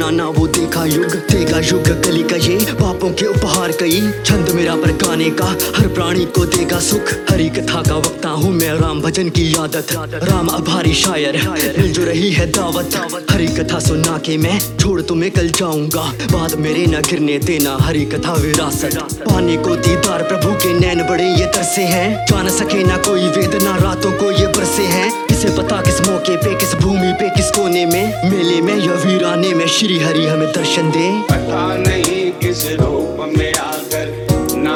ना वो देखा युग, देगा युग कली का ये, पापों के उपहार कई, छंद मेरा पर गाने का, हर प्राणी को देगा सुख। हरी कथा का वक्ता हूँ मैं, राम भजन की आदत, राम आभारी शायर, मिल जो रही है दावत। हरी कथा सुना के मैं छोड़ तुम्हें कल जाऊंगा, बाद मेरे न गिरने देना हरी कथा विरासत। पाने को दीदार प्रभु के नैन बड़े ये तरसे हैं, जान सके ना कोई वेदना रातों को ये बरसे हैं। किसे पता किस मौके पे, किस भूमि पे, किस कोने में, मेले में या वीराने में श्री हरि हमें दर्शन दे। पता नहीं किस रूप में